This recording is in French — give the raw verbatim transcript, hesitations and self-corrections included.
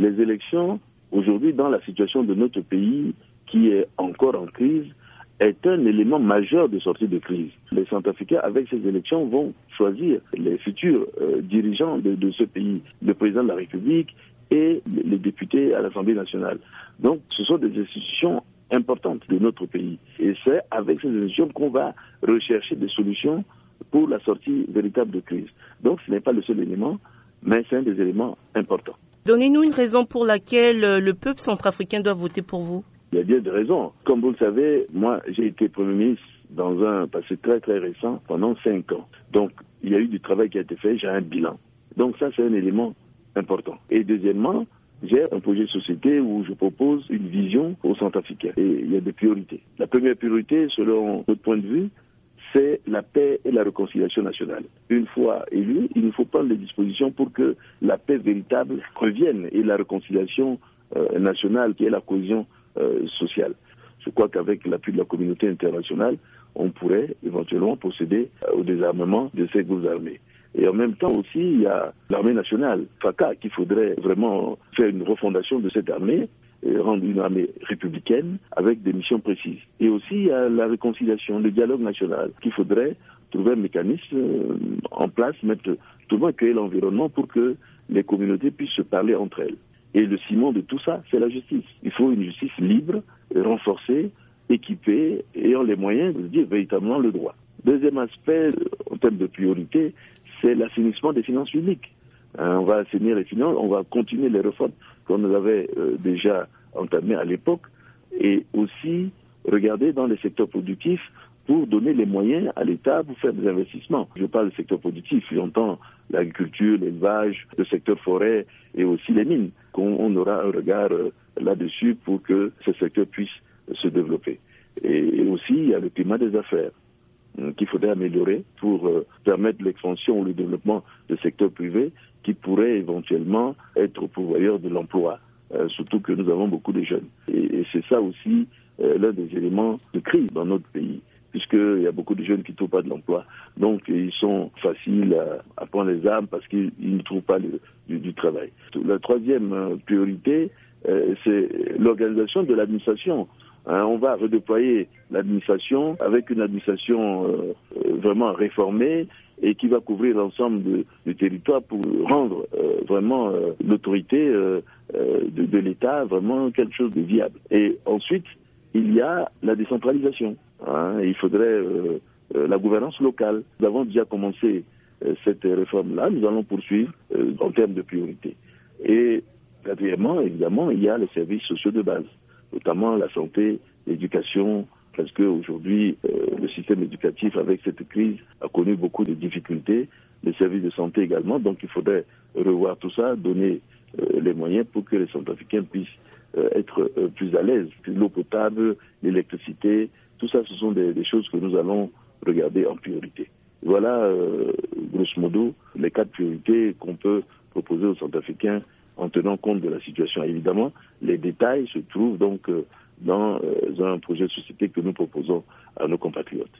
Les élections, aujourd'hui, dans la situation de notre pays, qui est encore en crise, est un élément majeur de sortie de crise. Les Centrafricains, avec ces élections, vont choisir les futurs euh, dirigeants de, de ce pays, le président de la République et les députés à l'Assemblée nationale. Donc, ce sont des institutions importantes de notre pays. Et c'est avec ces institutions qu'on va rechercher des solutions pour la sortie véritable de crise. Donc, ce n'est pas le seul élément, mais c'est un des éléments importants. Donnez-nous une raison pour laquelle le peuple centrafricain doit voter pour vous. Il y a bien des raisons. Comme vous le savez, moi, j'ai été Premier ministre dans un passé très très récent pendant cinq ans. Donc, il y a eu du travail qui a été fait, j'ai un bilan. Donc ça, c'est un élément important. Et deuxièmement, j'ai un projet de société où je propose une vision aux Centrafricains. Et il y a des priorités. La première priorité, selon notre point de vue, c'est la paix et la réconciliation nationale. Une fois élu, il nous faut prendre les dispositions pour que la paix véritable revienne et la réconciliation euh, nationale, qui est la cohésion euh, sociale. Je crois qu'avec l'appui de la communauté internationale, on pourrait éventuellement procéder au désarmement de ces groupes armés. Et en même temps aussi, il y a l'armée nationale, FACA, qu'il faudrait vraiment faire une refondation de cette armée, et rendre une armée républicaine avec des missions précises. Et aussi, il y a la réconciliation, le dialogue national, qu'il faudrait trouver un mécanisme en place, mettre tout le monde, créer l'environnement pour que les communautés puissent se parler entre elles. Et le ciment de tout ça, c'est la justice. Il faut une justice libre, renforcée, équipée, ayant les moyens de dire véritablement le droit. Deuxième aspect, en termes de priorité, c'est l'assainissement des finances publiques. Hein, on va assainir les finances, on va continuer les réformes qu'on avait euh, déjà entamées à l'époque, et aussi regarder dans les secteurs productifs pour donner les moyens à l'État pour faire des investissements. Je parle du secteur productif, j'entends l'agriculture, l'élevage, le secteur forêt et aussi les mines. Qu'on on aura un regard euh, là-dessus pour que ce secteur puisse euh, se développer. Et, et aussi, il y a le climat des affaires euh, qu'il faudrait améliorer pour euh, permettre l'expansion ou le développement du secteur privé qui pourrait éventuellement être pourvoyeur de l'emploi, euh, surtout que nous avons beaucoup de jeunes. Et, et c'est ça aussi euh, l'un des éléments de crise dans notre pays, puisqu'il y a beaucoup de jeunes qui ne trouvent pas de l'emploi. Donc, ils sont faciles à, à prendre les armes parce qu'ils ne trouvent pas le, du, du travail. La troisième euh, priorité, euh, c'est l'organisation de l'administration. Hein, on va redéployer l'administration avec une administration euh, vraiment réformée et qui va couvrir l'ensemble de, du territoire pour rendre euh, vraiment euh, l'autorité euh, euh, de, de l'État vraiment quelque chose de viable. Et ensuite, il y a la décentralisation. Hein, il faudrait euh, euh, la gouvernance locale. Nous avons déjà commencé euh, cette réforme-là. Nous allons poursuivre euh, en termes de priorité. Et quatrièmement, évidemment, il y a les services sociaux de base, notamment la santé, l'éducation, parce qu'aujourd'hui, euh, le système éducatif, avec cette crise, a connu beaucoup de difficultés. Les services de santé également. Donc, il faudrait revoir tout ça, donner euh, les moyens pour que les Centrafricains puissent euh, être euh, plus à l'aise. L'eau potable, l'électricité, tout ça, ce sont des, des choses que nous allons regarder en priorité. Voilà, euh, grosso modo, les quatre priorités qu'on peut proposer aux Centrafricains en tenant compte de la situation. Évidemment, les détails se trouvent donc euh, dans euh, un projet de société que nous proposons à nos compatriotes.